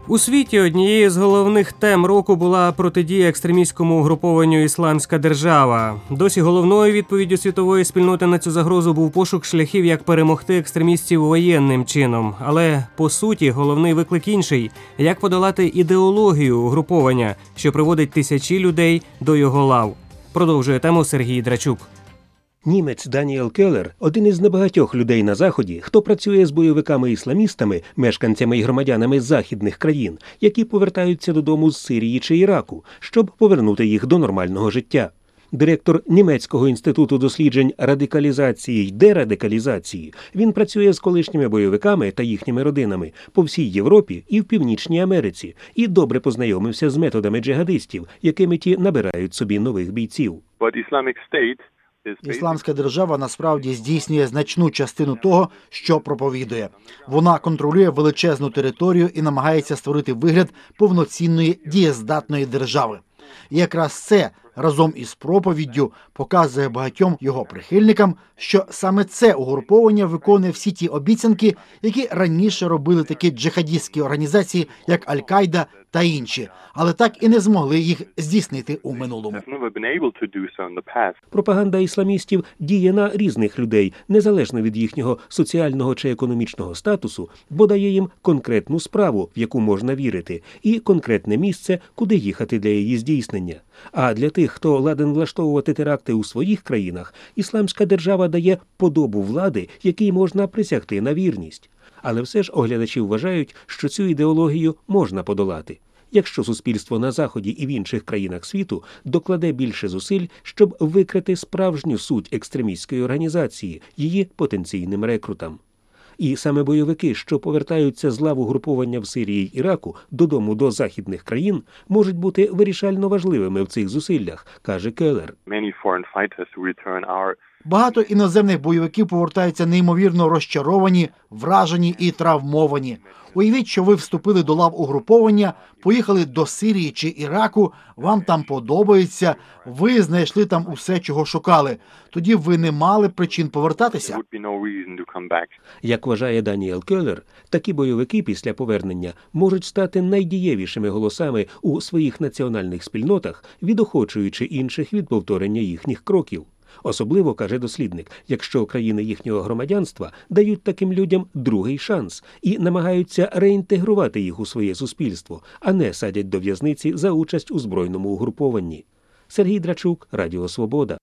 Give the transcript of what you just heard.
У світі однією з головних тем року була протидія екстремістському угрупованню «Ісламська держава». Досі головною відповіддю світової спільноти на цю загрозу був пошук шляхів, як перемогти екстремістів воєнним чином. Але, по суті, головний виклик інший – як подолати ідеологію угруповання, що приводить тисячі людей до його лав. Продовжує тему Сергій Драчук. Німець Даніел Келлер – один із небагатьох людей на Заході, хто працює з бойовиками-ісламістами, мешканцями і громадянами західних країн, які повертаються додому з Сирії чи Іраку, щоб повернути їх до нормального життя. Директор Німецького інституту досліджень радикалізації й дерадикалізації, він працює з колишніми бойовиками та їхніми родинами по всій Європі і в Північній Америці і добре познайомився з методами джихадистів, якими ті набирають собі нових бійців. Ісламська держава насправді здійснює значну частину того, що проповідує. Вона контролює величезну територію і намагається створити вигляд повноцінної дієздатної держави. І якраз це разом із проповіддю показує багатьом його прихильникам, що саме це угруповання виконує всі ті обіцянки, які раніше робили такі джихадістські організації, як Аль-Каїда та інші, але так і не змогли їх здійснити у минулому. Пропаганда ісламістів діє на різних людей, незалежно від їхнього соціального чи економічного статусу, бо дає їм конкретну справу, в яку можна вірити, і конкретне місце, куди їхати для її здійснення. А для тих, хто ладен влаштовувати теракти у своїх країнах, Ісламська держава дає подобу влади, якій можна присягти на вірність. Але все ж оглядачі вважають, що цю ідеологію можна подолати, якщо суспільство на Заході і в інших країнах світу докладе більше зусиль, щоб викрити справжню суть екстремістської організації, її потенційним рекрутам. І саме бойовики, що повертаються з лав угруповання в Сирії й Іраку додому до західних країн, можуть бути вирішально важливими в цих зусиллях, каже Келлер. Багато іноземних бойовиків повертаються неймовірно розчаровані, вражені і травмовані. Уявіть, що ви вступили до лав угруповання, поїхали до Сирії чи Іраку, вам там подобається, ви знайшли там усе, чого шукали. Тоді ви не мали причин повертатися. Як вважає Даніел Келлер, такі бойовики після повернення можуть стати найдієвішими голосами у своїх національних спільнотах, відохочуючи інших від повторення їхніх кроків. Особливо, каже дослідник, якщо країни їхнього громадянства дають таким людям другий шанс і намагаються реінтегрувати їх у своє суспільство, а не садять до в'язниці за участь у збройному угрупованні. Сергій Драчук, Радіо Свобода.